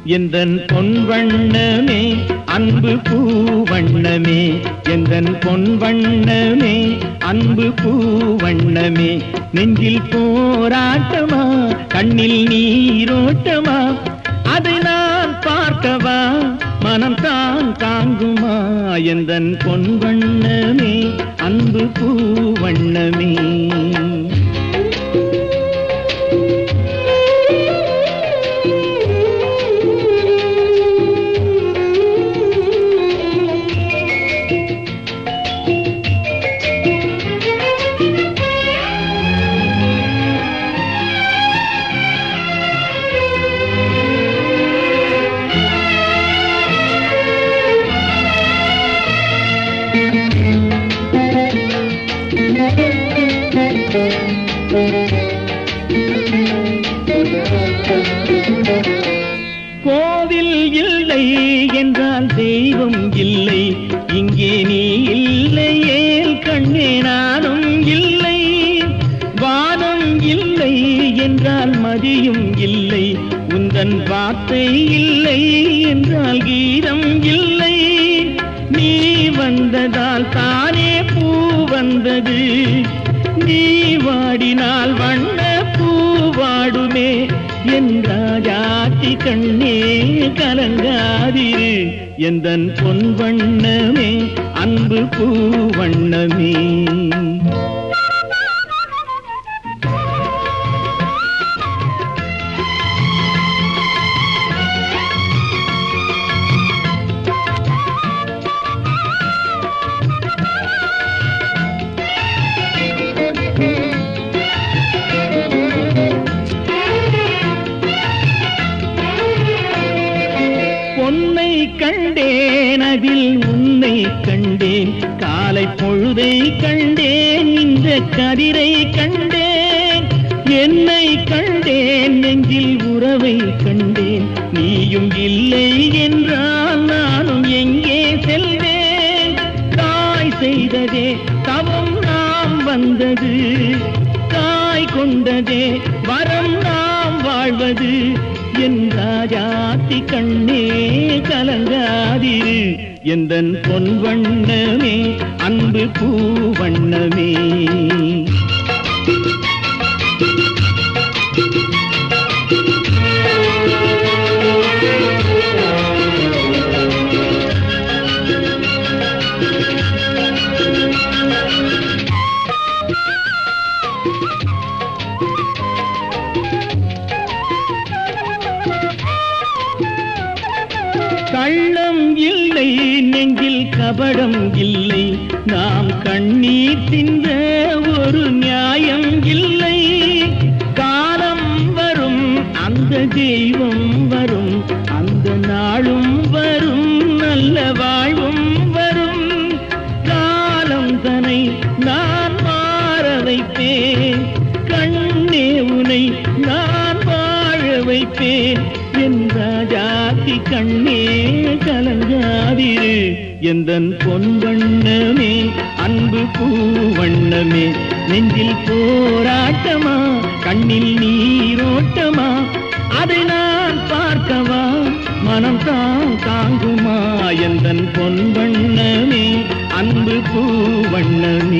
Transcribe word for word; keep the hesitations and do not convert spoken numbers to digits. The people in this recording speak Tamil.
எந்தன் பொன் வண்ணமே அன்பு பூவண்ணமே, எந்தன் பொன் வண்ணமே அன்பு பூவண்ணமே. நெஞ்சில் போராட்டமா கண்ணில் நீரோட்டமா, அதை நான் பார்க்கவா மனம் தான் தாங்குமா. எந்தன் பொன் வண்ணமே அன்பு பூவண்ணமே. கோவில் இல்லை என்றால் தெய்வம் இல்லை, இங்கே நீ இல்லையே கண்ணே நானும் இல்லை. வானம் இல்லை என்றால் மதியும் இல்லை, உந்தன் வார்த்தை இல்லை என்றால் கீதம் இல்லை. நீ வந்ததால் தானே பூ வந்தது, நீ வாடினால் வண்ண பூ வாடுமே. என் ராஜாத்தி கண்ணே கலங்காதிரு, எந்தன் பொன் வண்ணமே அன்பு பூ வண்ணமே. பொன்னை கண்டேன் அதில் உன்னை கண்டேன், காலை பொழுதை கண்டேன் இந்த கதிரை கண்டேன். என்னை கண்டேன் நெஞ்சில் உறவை கண்டேன், நீயும் இல்லை என்றால் நானும் எங்கே செல்வேன். தாய் செய்ததே தவம் நாம் வந்தது, தாய் கொண்டதே வரம் நாம் வாழ்வது. என் ராஜாத்தி கண்ணே கலங்காதிரு, எந்தன் பொன் வண்ணமே அன்பு பூ வண்ணமே. கள்ளம் இல்லை நெஞ்சில் கபடம் இல்லை, நாம் கண்ணீர் சிந்த ஒரு நியாயம் இல்லை. காலம் வரும் அந்த தெய்வம் வரும், அந்த நாளும் வரும் நல்ல வாழ்வும் வரும். காலம் தனை நான் மாற வைப்பேன், கண்ணே உனை நான் வாழ வைப்பேன். என் ராஜாத்தி கண்ணே கலங்காதிரு, எந்தன் பொன் வண்ணமே அன்பு பூ வண்ணமே. நெஞ்சில் போராட்டமா கண்ணில் நீரோட்டமா, அதை நான் பார்க்கவா மனம் தான் தாங்குமா. எந்தன் பொன் வண்ணமே அன்பு பூ வண்ணமே.